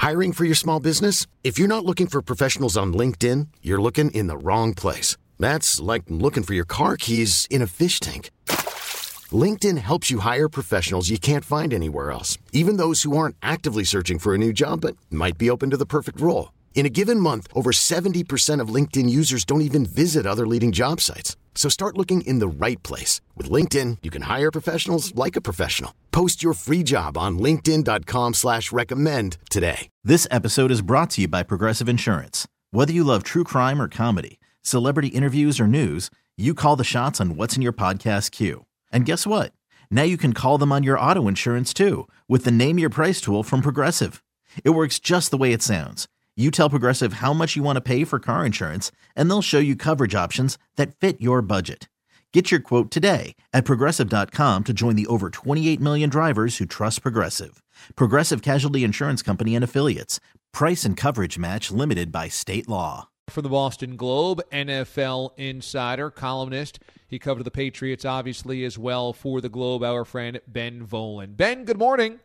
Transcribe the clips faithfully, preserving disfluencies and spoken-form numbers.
Hiring for your small business? If you're not looking for professionals on LinkedIn, you're looking in the wrong place. That's like looking for your car keys in a fish tank. LinkedIn helps you hire professionals you can't find anywhere else, even those who aren't actively searching for a new job but might be open to the perfect role. In a given month, over seventy percent of LinkedIn users don't even visit other leading job sites. So start looking in the right place. With LinkedIn, you can hire professionals like a professional. Post your free job on linkedin dot com slash recommend today. This episode is brought to you by Progressive Insurance. Whether you love true crime or comedy, celebrity interviews or news, you call the shots on what's in your podcast queue. And guess what? Now you can call them on your auto insurance too with the Name Your Price tool from Progressive. It works just the way it sounds. You tell Progressive how much you want to pay for car insurance, and they'll show you coverage options that fit your budget. Get your quote today at Progressive dot com to join the over twenty-eight million drivers who trust Progressive. Progressive Casualty Insurance Company and Affiliates. Price and coverage match limited by state law. For the Boston Globe, N F L insider, columnist. He covered the Patriots, obviously, as well for the Globe, our friend Ben Volin. Ben, good morning.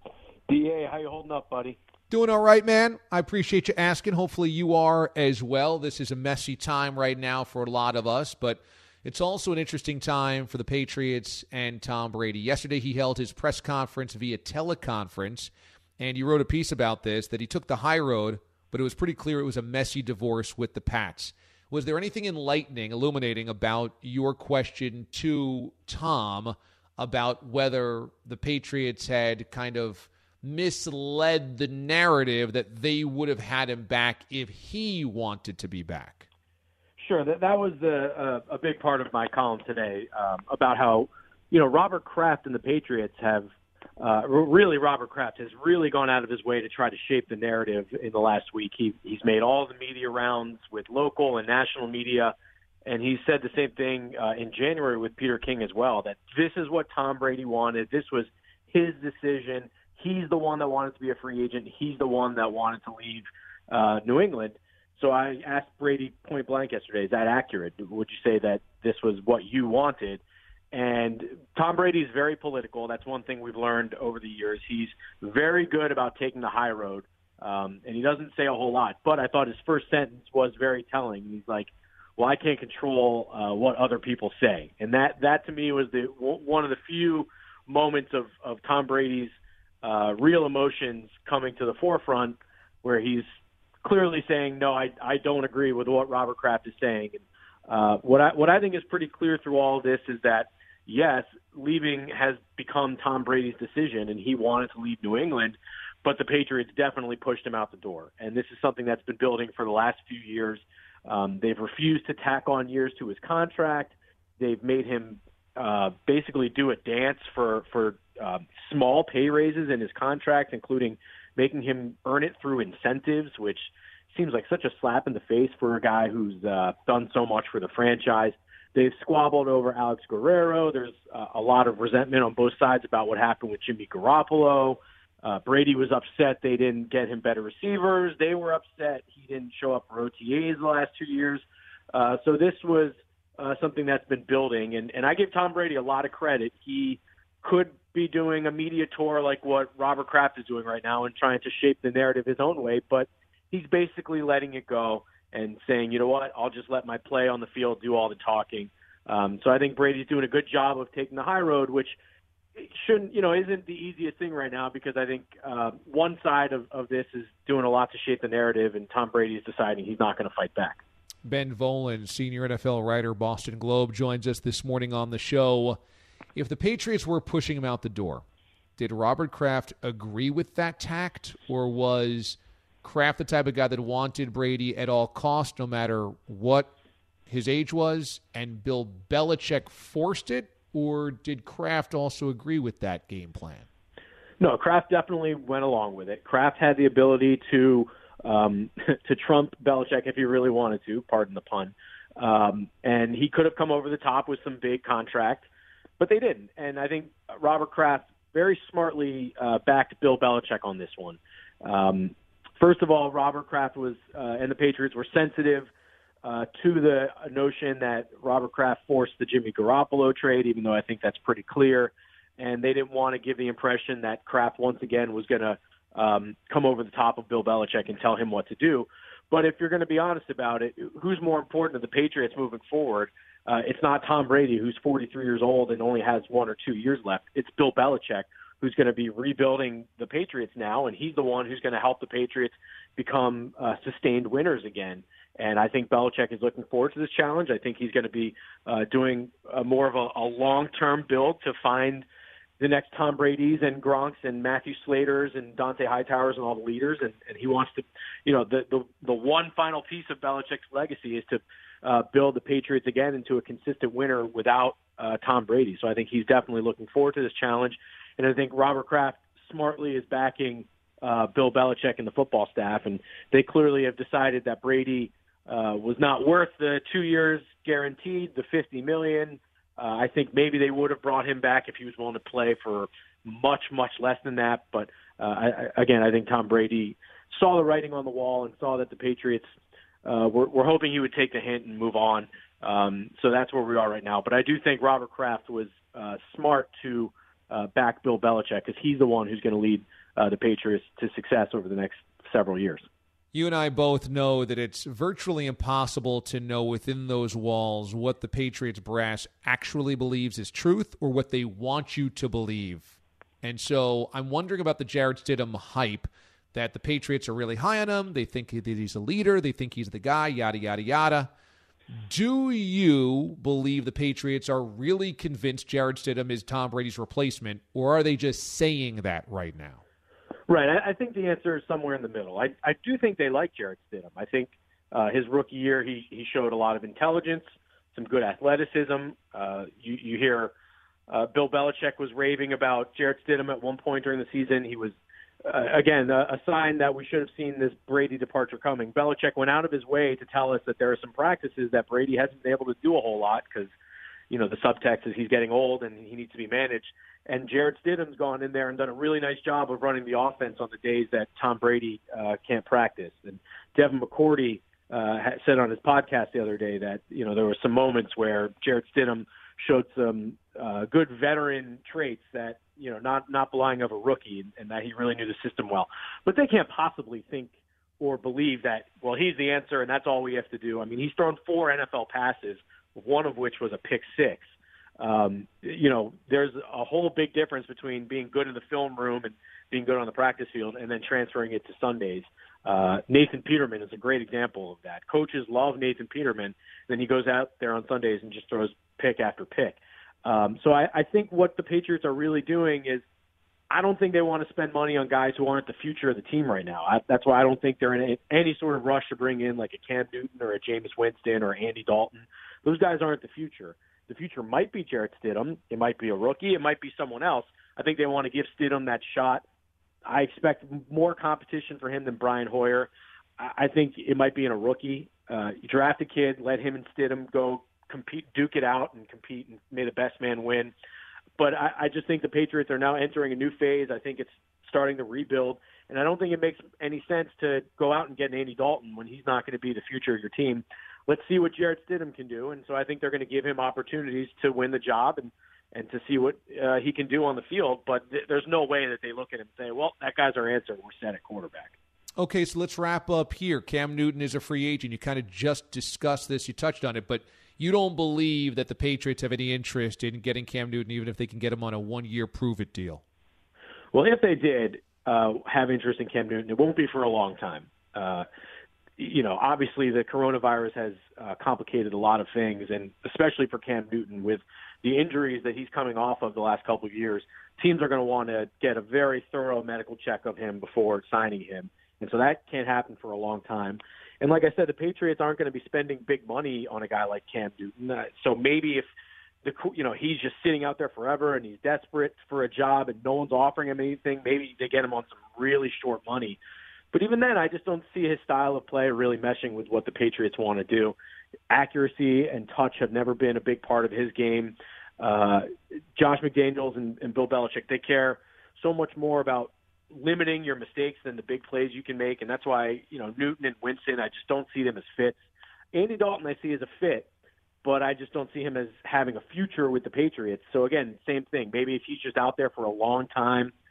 D A, how you holding up, buddy? Doing all right, man. I appreciate you asking. Hopefully you are as well. This is a messy time right now for a lot of us, but it's also an interesting time for the Patriots and Tom Brady. Yesterday he held his press conference via teleconference, and you wrote a piece about this, that he took the high road, but it was pretty clear it was a messy divorce with the Pats. Was there anything enlightening, illuminating about your question to Tom about whether the Patriots had kind of misled the narrative that they would have had him back if he wanted to be back? Sure. That that was a, a, a big part of my column today um, about how, you know, Robert Kraft and the Patriots have uh, really, Robert Kraft has really gone out of his way to try to shape the narrative in the last week. He, he's made all the media rounds with local and national media, and he said the same thing uh, in January with Peter King as well, that this is what Tom Brady wanted. This was his decision. He's the one that wanted to be a free agent. He's the one that wanted to leave uh, New England. So I asked Brady point blank yesterday, is that accurate? Would you say that this was what you wanted? And Tom Brady is very political. That's one thing we've learned over the years. He's very good about taking the high road, um, and he doesn't say a whole lot. But I thought his first sentence was very telling. He's like, well, I can't control uh, what other people say. And that, that to me was the one of the few moments of, of Tom Brady's Uh, real emotions coming to the forefront, where he's clearly saying, no, I, I don't agree with what Robert Kraft is saying. And, uh, what I what I think is pretty clear through all of this is that, yes, leaving has become Tom Brady's decision, and he wanted to leave New England, but the Patriots definitely pushed him out the door. And this is something that's been building for the last few years. Um, they've refused to tack on years to his contract. They've made him uh, basically do a dance for, for uh, small pay raises in his contract, including making him earn it through incentives, which seems like such a slap in the face for a guy who's uh, done so much for the franchise. They've squabbled over Alex Guerrero. There's uh, a lot of resentment on both sides about what happened with Jimmy Garoppolo. Uh, Brady was upset they didn't get him better receivers. They were upset he didn't show up for O T As the last two years. Uh, so this was uh, something that's been building. And, and I give Tom Brady a lot of credit. He could be doing a media tour like what Robert Kraft is doing right now and trying to shape the narrative his own way, but he's basically letting it go and saying, you know what, I'll just let my play on the field do all the talking. Um, so I think Brady's doing a good job of taking the high road, which shouldn't, you know, isn't the easiest thing right now, because I think uh, one side of, of this is doing a lot to shape the narrative, and Tom Brady is deciding he's not going to fight back. Ben Volin, senior N F L writer, Boston Globe, joins us this morning on the show. If the Patriots were pushing him out the door, did Robert Kraft agree with that tact, or was Kraft the type of guy that wanted Brady at all costs, no matter what his age was, and Bill Belichick forced it, or did Kraft also agree with that game plan? No, Kraft definitely went along with it. Kraft had the ability to um, to trump Belichick if he really wanted to, pardon the pun, um, and he could have come over the top with some big contract, but they didn't. And I think Robert Kraft very smartly uh, backed Bill Belichick on this one. Um, first of all, Robert Kraft was uh, and the Patriots were sensitive Uh, to the notion that Robert Kraft forced the Jimmy Garoppolo trade, even though I think that's pretty clear. And they didn't want to give the impression that Kraft once again was going to um, come over the top of Bill Belichick and tell him what to do. But if you're going to be honest about it, who's more important to the Patriots moving forward? Uh, it's not Tom Brady, who's forty-three years old and only has one or two years left. It's Bill Belichick, who's going to be rebuilding the Patriots now, and he's the one who's going to help the Patriots become uh, sustained winners again. And I think Belichick is looking forward to this challenge. I think he's going to be uh, doing uh, more of a, a long-term build to find the next Tom Brady's and Gronk's and Matthew Slater's and Dante Hightowers and all the leaders. And, and he wants to, you know, the, the, the one final piece of Belichick's legacy is to uh, build the Patriots again into a consistent winner without uh, Tom Brady. So I think he's definitely looking forward to this challenge. And I think Robert Kraft smartly is backing uh, Bill Belichick and the football staff. And they clearly have decided that Brady uh, was not worth the two years guaranteed, the fifty million dollars. Uh, I think maybe they would have brought him back if he was willing to play for much, much less than that. But uh, I, again, I think Tom Brady saw the writing on the wall and saw that the Patriots uh, were, were hoping he would take the hint and move on. Um, so that's where we are right now. But I do think Robert Kraft was uh, smart to uh, back Bill Belichick because he's the one who's going to lead uh, the Patriots to success over the next several years. You and I both know that it's virtually impossible to know within those walls what the Patriots brass actually believes is truth or what they want you to believe. And so I'm wondering about the Jarrett Stidham hype, that the Patriots are really high on him. They think that he's a leader. They think he's the guy, yada, yada, yada. Do you believe the Patriots are really convinced Jarrett Stidham is Tom Brady's replacement, or are they just saying that right now? Right. I, I think the answer is somewhere in the middle. I, I do think they like Jarrett Stidham. I think uh, his rookie year, he, he showed a lot of intelligence, some good athleticism. Uh, you, you hear uh, Bill Belichick was raving about Jarrett Stidham at one point during the season. He was, uh, again, a, a sign that we should have seen this Brady departure coming. Belichick went out of his way to tell us that there are some practices that Brady hasn't been able to do a whole lot because, you know, the subtext is he's getting old and he needs to be managed. And Jarrett Stidham's gone in there and done a really nice job of running the offense on the days that Tom Brady uh, can't practice. And Devin McCourty uh, said on his podcast the other day that, you know, there were some moments where Jarrett Stidham showed some uh, good veteran traits that, you know, not, not belonging of a rookie, and, and that he really knew the system well. But they can't possibly think or believe that, well, he's the answer and that's all we have to do. I mean, he's thrown four N F L passes, one of which was a pick six. Um, you know, there's a whole big difference between being good in the film room and being good on the practice field and then transferring it to Sundays. Uh, Nathan Peterman is a great example of that. Coaches love Nathan Peterman. Then he goes out there on Sundays and just throws pick after pick. Um, so I, I think what the Patriots are really doing is I don't think they want to spend money on guys who aren't the future of the team right now. I, that's why I don't think they're in any, any sort of rush to bring in like a Cam Newton or a Jameis Winston or Andy Dalton. Those guys aren't the future. The future might be Jarrett Stidham. It might be a rookie. It might be someone else. I think they want to give Stidham that shot. I expect more competition for him than Brian Hoyer. I think it might be in a rookie. Uh, you draft a kid, let him and Stidham go compete, duke it out and compete, and may the best man win. But I, I just think the Patriots are now entering a new phase. I think it's starting to rebuild. And I don't think it makes any sense to go out and get an Andy Dalton when he's not going to be the future of your team. Let's see what Jarrett Stidham can do. And so I think they're going to give him opportunities to win the job and, and to see what uh, he can do on the field. But th- there's no way that they look at him and say, well, that guy's our answer. We're set at quarterback. Okay, so let's wrap up here. Cam Newton is a free agent. You kind of just discussed this. You touched on it. But you don't believe that the Patriots have any interest in getting Cam Newton, even if they can get him on a one-year prove-it deal? Well, if they did uh, have interest in Cam Newton, it won't be for a long time. Uh You know, obviously the coronavirus has uh, complicated a lot of things, and especially for Cam Newton with the injuries that he's coming off of the last couple of years, teams are going to want to get a very thorough medical check of him before signing him. And so that can't happen for a long time. And like I said, the Patriots aren't going to be spending big money on a guy like Cam Newton. Uh, so maybe if the you know he's just sitting out there forever and he's desperate for a job and no one's offering him anything, maybe they get him on some really short money. But even then, I just don't see his style of play really meshing with what the Patriots want to do. Accuracy and touch have never been a big part of his game. Uh, Josh McDaniels and, and Bill Belichick, they care so much more about limiting your mistakes than the big plays you can make, and that's why, you know, Newton and Winston, I just don't see them as fits. Andy Dalton I see as a fit, but I just don't see him as having a future with the Patriots. So, again, same thing. Maybe if he's just out there for a long time,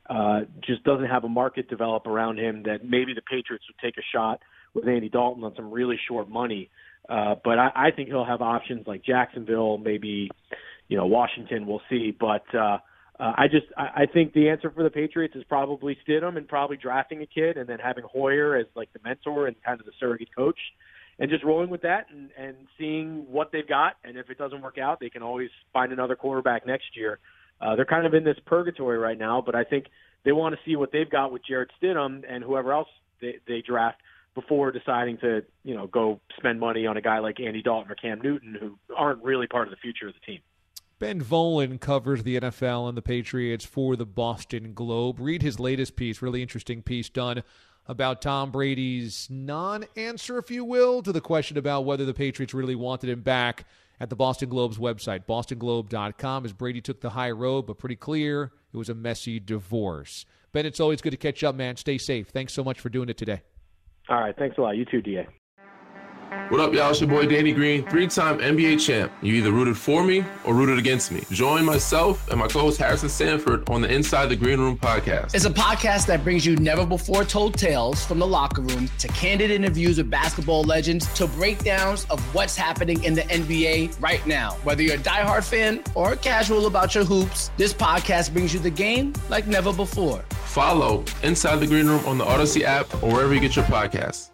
uh, just doesn't have a market develop around him that maybe the Patriots would take a shot with Andy Dalton on some really short money. Uh, but I, I think he'll have options like Jacksonville, maybe, you know, Washington. We'll see. But uh, uh, I just I, I think the answer for the Patriots is probably Stidham and probably drafting a kid and then having Hoyer as like the mentor and kind of the surrogate coach, and just rolling with that and, and seeing what they've got. And if it doesn't work out, they can always find another quarterback next year. Uh, they're kind of in this purgatory right now, but I think they want to see what they've got with Jarrett Stidham and whoever else they, they draft before deciding to, you know, go spend money on a guy like Andy Dalton or Cam Newton, who aren't really part of the future of the team. Ben Volin covers the N F L and the Patriots for the Boston Globe. Read his latest piece, really interesting piece done about Tom Brady's non-answer, if you will, to the question about whether the Patriots really wanted him back at the Boston Globe's website, boston globe dot com, as Brady took the high road, but pretty clear it was a messy divorce. Ben, it's always good to catch up, man. Stay safe. Thanks so much for doing it today. All right. Thanks a lot. You too, D A. What up, y'all? It's your boy Danny Green, three-time N B A champ. You either rooted for me or rooted against me. Join myself and my co-host Harrison Sanford on the Inside the Green Room podcast. It's a podcast that brings you never-before-told tales from the locker room to candid interviews with basketball legends to breakdowns of what's happening in the N B A right now. Whether you're a diehard fan or casual about your hoops, this podcast brings you the game like never before. Follow Inside the Green Room on the Odyssey app or wherever you get your podcasts.